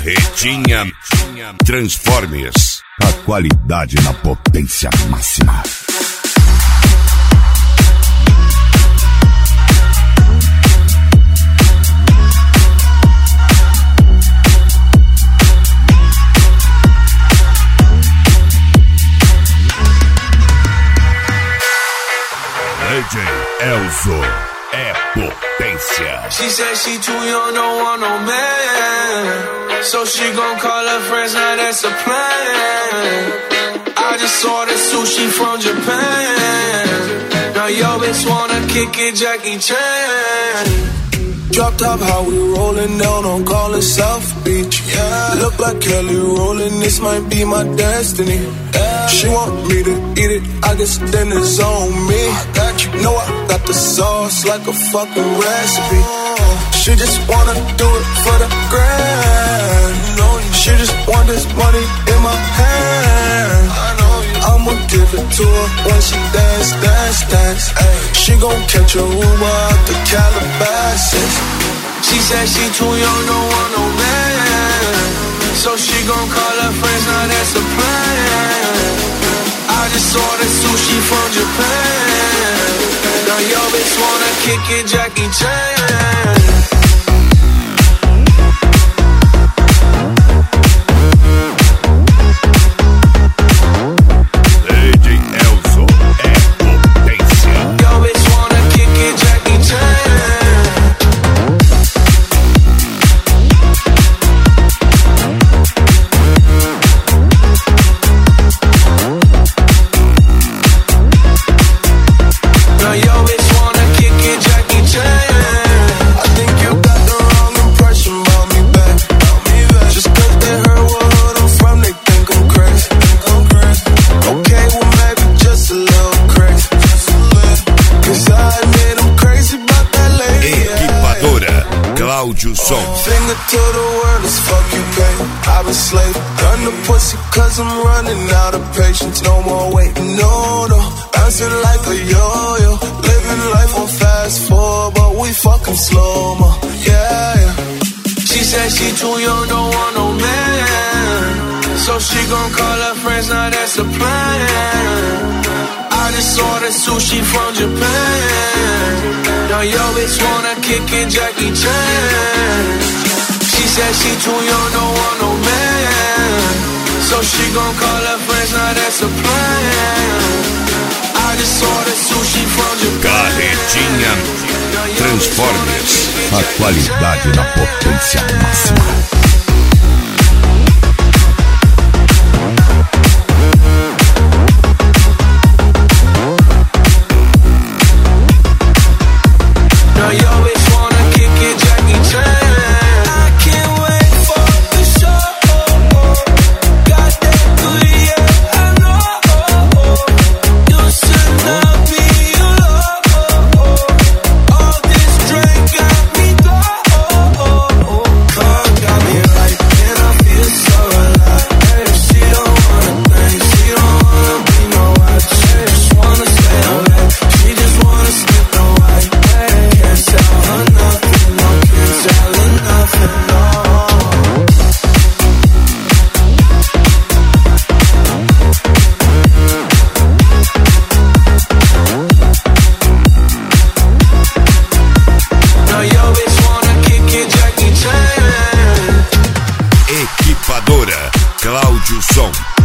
Carretinha Transformers. A qualidade na potência máxima. DJ Elzo é potência. She said she too young, don't want no man, so she gon' call her friends, now that's a plan. I just ordered sushi from Japan. Now yo bitch wanna kick it, Jackie Chan. Drop top, how we rollin' down on College South Beach. Yeah, look like Kelly rollin', this might be my destiny. Yeah. She want me to eat it, I guess then it's on me. I got you, know I got the sauce like a fucking recipe. She just wanna do it for the grand. She just want this money in my hand. I'ma give it to her when she dance, dance, dance. Ay, she gon' catch a Uber out the Calabasas. She said she too young, don't want no man, so she gon' call her friends, now that's a plan. I just ordered sushi from Japan. Now yo bitch wanna kick it, Jackie Chan. Finger to the world, as fuck you pay. I've been slave, done the pussy cause I'm running out of patience. No more waiting, no, no, bouncing like a yo-yo. Living life on fast forward, but we fucking slow-mo, yeah, yeah. She said she too young, don't want no man, so she gon' call her friends, now that's a plan. I just ordered sushi from Japan. Now yo bitch wanna kick it, Jackie Chan. She said she too young, don't want no man, so she gon' call her friends, now that's a plan. I just ordered sushi from Japan. Carretinha Transformers. A qualidade na potência máxima. Cláudio Som.